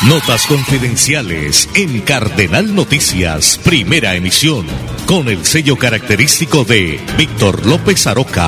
Notas confidenciales en Cardenal Noticias, primera emisión, con el sello característico de Víctor López Aroca.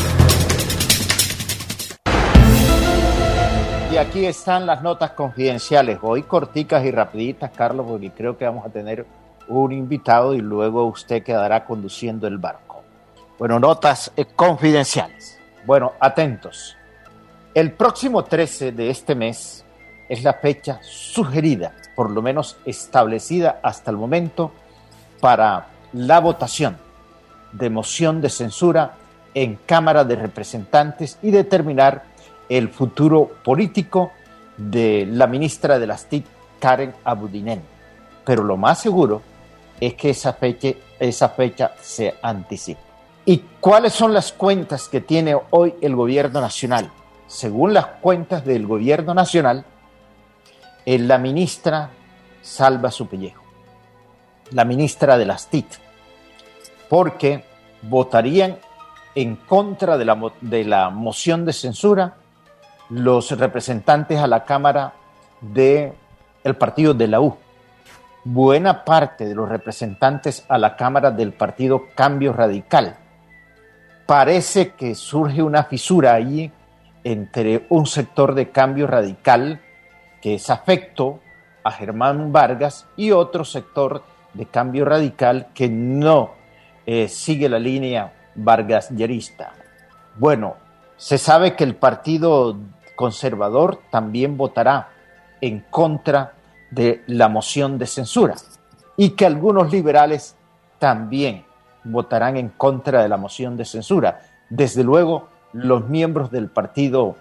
Y aquí están las notas confidenciales, hoy corticas y rapiditas, Carlos, porque creo que vamos a tener un invitado y luego usted quedará conduciendo el barco. Bueno, notas confidenciales. Bueno, atentos. El próximo 13 de este mes es la fecha sugerida, por lo menos establecida hasta el momento, para la votación de moción de censura en Cámara de Representantes y determinar el futuro político de la ministra de las TIC, Karen Abudinen. Pero lo más seguro es que esa fecha se anticipe. ¿Y cuáles son las cuentas que tiene hoy el gobierno nacional? Según las cuentas del gobierno nacional, la ministra salva su pellejo, la ministra de las TIC, porque votarían en contra de la moción de censura los representantes a la Cámara del partido de la U. Buena parte de los representantes a la Cámara del partido Cambio Radical. Parece que surge una fisura allí entre un sector de Cambio Radical que es afecto a Germán Vargas y otro sector de Cambio Radical que no sigue la línea vargasyerista. Bueno, se sabe que el Partido Conservador también votará en contra de la moción de censura y que algunos liberales también votarán en contra de la moción de censura. Desde luego, los miembros del partido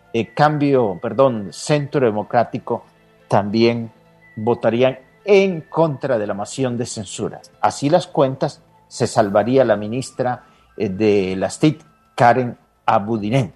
Centro Democrático también votarían en contra de la moción de censura. Así las cuentas, se salvaría la ministra de las TIC, Karen Abudinen,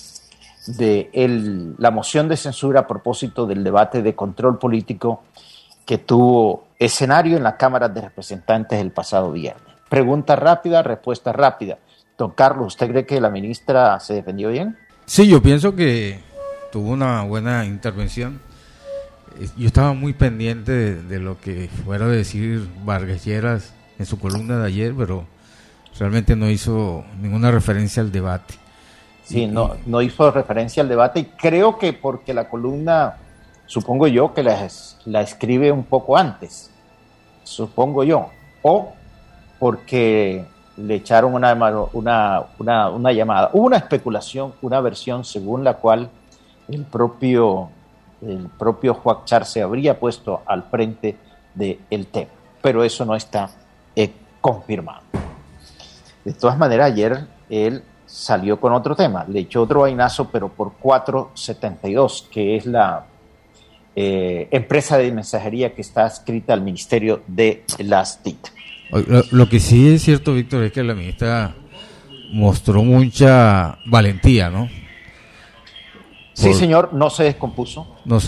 de la moción de censura a propósito del debate de control político que tuvo escenario en la Cámara de Representantes el pasado viernes. Pregunta rápida, respuesta rápida. Don Carlos, ¿usted cree que la ministra se defendió bien? Sí, yo pienso que tuvo una buena intervención. Yo estaba muy pendiente de lo que fuera a decir Vargas Lleras en su columna de ayer, pero realmente no hizo ninguna referencia al debate. Sí, no hizo referencia al debate y creo que porque la columna, supongo yo, que la escribe un poco antes, supongo yo, o porque le echaron una llamada. Hubo una especulación, una versión según la cual el propio Huachar se habría puesto al frente del tema, pero eso no está confirmado. De todas maneras, ayer él salió con otro tema, le echó otro vainazo, pero por 472, que es la empresa de mensajería que está adscrita al Ministerio de las TIC. Lo que sí es cierto, Víctor, es que la ministra mostró mucha valentía, ¿no? Sí, señor, no se descompuso.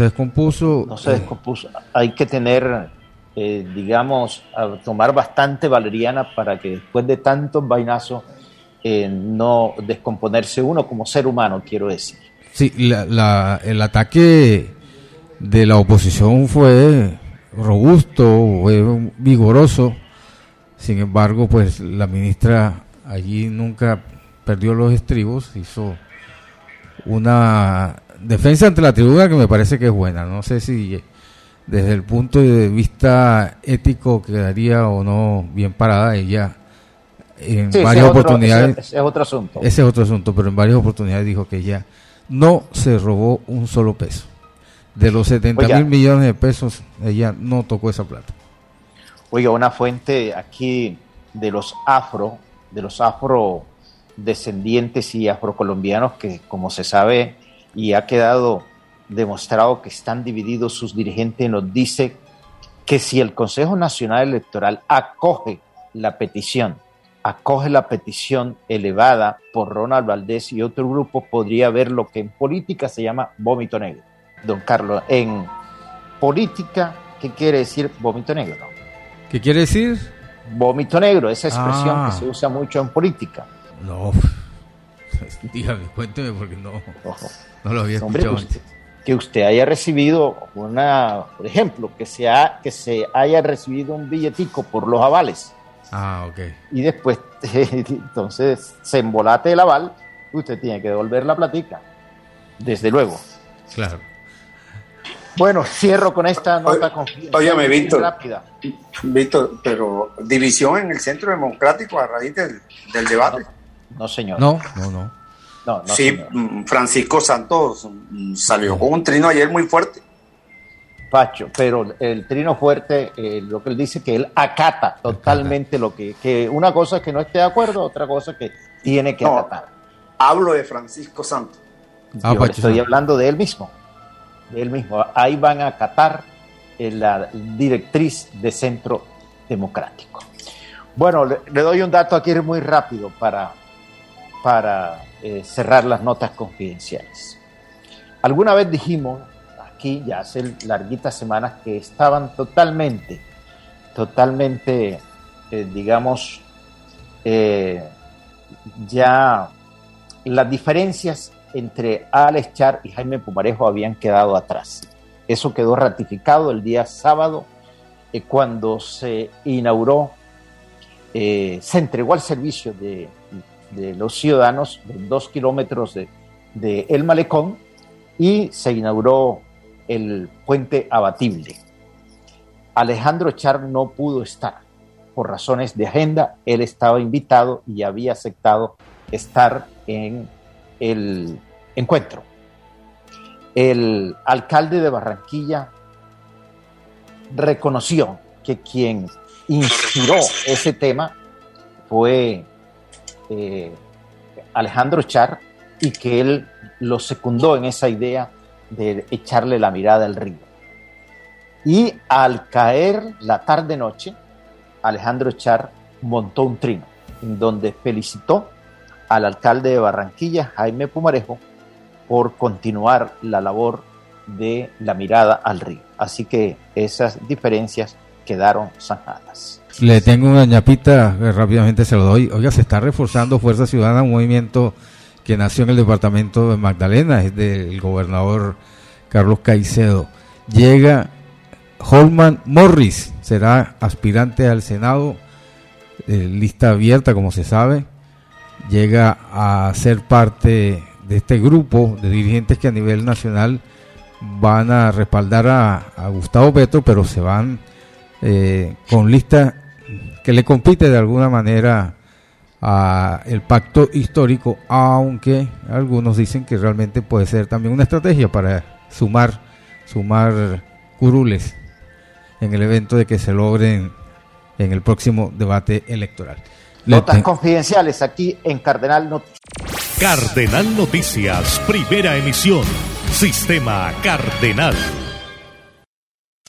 Hay que tener, tomar bastante valeriana para que después de tantos vainazos no descomponerse uno como ser humano, quiero decir. Sí, el ataque de la oposición fue robusto, fue vigoroso. Sin embargo, pues la ministra allí nunca perdió los estribos, hizo una defensa ante la tribuna que me parece que es buena. No sé si desde el punto de vista ético quedaría o no bien parada ella en varias oportunidades. Ese es otro asunto. Ese es otro asunto, pero en varias oportunidades dijo que ella no se robó un solo peso. De los 70,000 millones de pesos, ella no tocó esa plata. Oiga, una fuente aquí de los afrodescendientes y afrocolombianos que, como se sabe y ha quedado demostrado que están divididos sus dirigentes, nos dice que si el Consejo Nacional Electoral acoge la petición elevada por Ronald Valdés y otro grupo, podría haber lo que en política se llama vómito negro. Don Carlos, en política, ¿qué quiere decir vómito negro? ¿Qué quiere decir? Vómito negro, esa expresión que se usa mucho en política. No, dígame, cuénteme porque no lo había escuchado antes. que usted haya recibido por ejemplo, que se haya recibido un billetico por los avales. Ok. Y después, entonces, se embolate el aval, usted tiene que devolver la platica. Desde luego. Claro. Bueno, cierro con esta nota confidencial. Óyeme, Víctor. Rápida. Víctor, pero división en el Centro Democrático a raíz del debate. No, señor. No. Sí, señor. Francisco Santos salió con un trino ayer muy fuerte. Pacho, pero el trino fuerte, lo que él dice que él acata totalmente lo que una cosa es que no esté de acuerdo, otra cosa es que tiene que acatar. Hablo de Francisco Santos. Yo estoy hablando de él mismo. Ahí van a acatar la directriz de Centro Democrático. Bueno, le doy un dato aquí muy rápido para cerrar las notas confidenciales. Alguna vez dijimos aquí, ya hace larguitas semanas, que estaban totalmente, digamos, ya las diferencias entre Alex Char y Jaime Pumarejo habían quedado atrás. Eso quedó ratificado el día sábado, cuando se inauguró, se entregó al servicio de los ciudadanos de 2 kilómetros de El Malecón, y se inauguró el puente abatible. Alejandro Char no pudo estar por razones de agenda. Él estaba invitado y había aceptado estar en el encuentro. El alcalde de Barranquilla reconoció que quien inspiró ese tema fue Alejandro Char, y que él lo secundó en esa idea de echarle la mirada al río. Y al caer la tarde-noche, Alejandro Char montó un trino en donde felicitó al alcalde de Barranquilla, Jaime Pumarejo, por continuar la labor de la mirada al río. Así que esas diferencias quedaron zanjadas. Le tengo una ñapita, rápidamente se lo doy. Oiga, se está reforzando Fuerza Ciudadana, un movimiento que nació en el departamento de Magdalena, es del gobernador Carlos Caicedo. Llega Holman Morris, será aspirante al Senado, lista abierta, como se sabe. Llega a ser parte de este grupo de dirigentes que a nivel nacional van a respaldar a Gustavo Petro, pero se van con lista que le compite de alguna manera a el pacto histórico, aunque algunos dicen que realmente puede ser también una estrategia para sumar curules en el evento de que se logren en el próximo debate electoral. Notas confidenciales aquí en Cardenal Noticias. Cardenal Noticias, primera emisión, Sistema Cardenal.